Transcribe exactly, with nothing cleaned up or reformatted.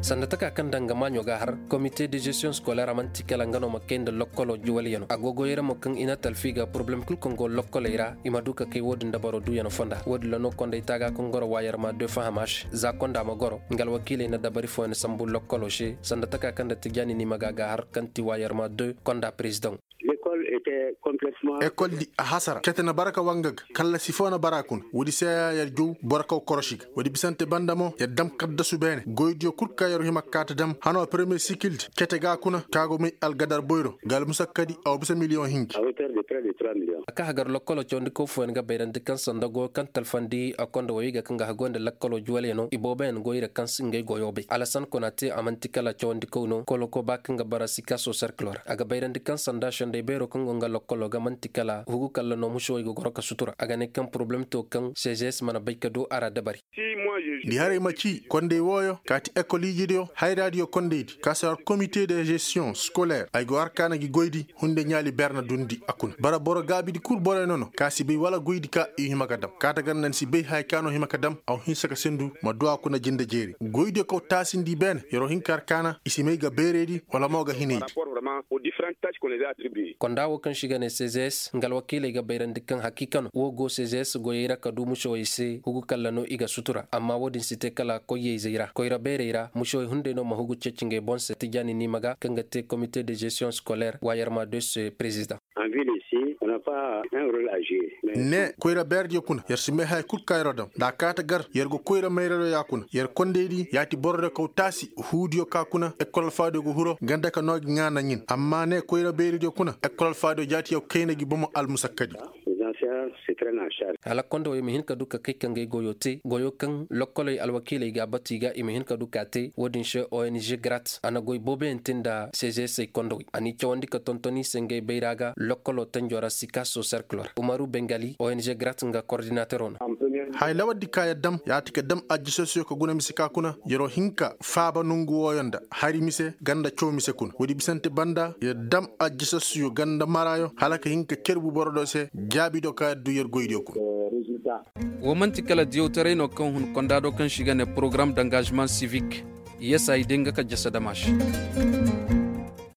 sanda taka kan danga manyo ga har comité de gestion scolaire amanti kala ngano makende lokkolo juwali yano agogo yera mo kan ina talfiga problem kul kongo lokkolo ira imaduka kay wodin dabaro du yano fonda wodi lano konde itaga kongoro wayar ma de fahamash za konda magoro ngal wakile na dabari fo en sambu lokkolo she sanda taka kan da tijani ni magaga har kanti wayar ma de konda president. L'école était complètement école di hasara ketena baraka wangag kala sifona barakun wodi saya ya jow baraka koroshik wodi bisante bandamo ya dam kadda subene goydio kurka yaro hima kata dam hano premier cycle ketega kuna kago mi algadar boyro gal musakkadi aw bisa million hinki à hauteur de près de trois millions. aka hagar lokkolo chondi ko fu en ga bayran de kan sandago kan talfandi akonda wayiga kan ga hagonde lokkolo juwale no iboben goyire kan singe goyobe alasan konate amantikala chondi ko no koloko bakanga barasika so circular aga bayran de kan sanda shonde bero kan gonga lokkolo ga mantikala hugu kala no musho igo goroka sutura aga ne kan problem to kan C G S mana bayka do ara dabari di hare machi konde woyo kati école jidio hay radio konde kasar comité de gestion scolaire ay go arkana gi goydi hunde nyaali berna dundi akun bara boro gabi di kur boro nono kasi be wala goydi ka i himakadam kata gannan si be hay kano himakadam aw hinsaka sendu ma do akuna jinde jeri goydi ko tasindi ben yoro hinkar kana isimay ga beredi wala moga hinedi rapport vraiment aux différentes tâches qu'on les a attribuées. konda wo kan shiga ne C G S ngal wakile ga bayran de kan hakikan wo go C G S go yira ka du musho ise hugu kala no iga sutura amma wodin site kala ko ye zeira ko ira bereira musho hunde no mahugu ceccinge bonse tijani ni maga kangate comité de gestion scolaire wayarma de ce président. En ville ici, on n'a pas un rôle à jouer. ne koyra berdi kuna yer simme hay kut kayro dam da kata gar yer go koyra meyrero yakuna yer kondedi yati borde ko tasi huudio ka kuna école faado go huro ganda ka nogi ngana nyin amma ne koyra berdi kuna école faado jati yow kayna gi bomo al musakkadi c'est très en charge. ala kondo e mihin kadu ka kekkange goyote goyo kan lokkolo e alwakile ga batiga e mihin kadu kate wodin she O N G grat ana goy bobe entinda C G S kondo ani chawandi ka tontoni senge beiraga lokkolo tanjora sikaso circular Umaru Bengali O N G grat nga coordinateur on hay lawadi kaya dam yati ka dam ajji sosio ko guna misika kuna yero hinka faaba nungu woyonda hari mise ganda chow mise kun wodi bisante banda ya dam ajji sosio ganda marayo halaka hinka kerbu borodo se jabi do ka du yer goydio kun wo manti kala diyo tereno kan hun kondado kan shiga ne programme d'engagement civique yesa idenga ka jasa damash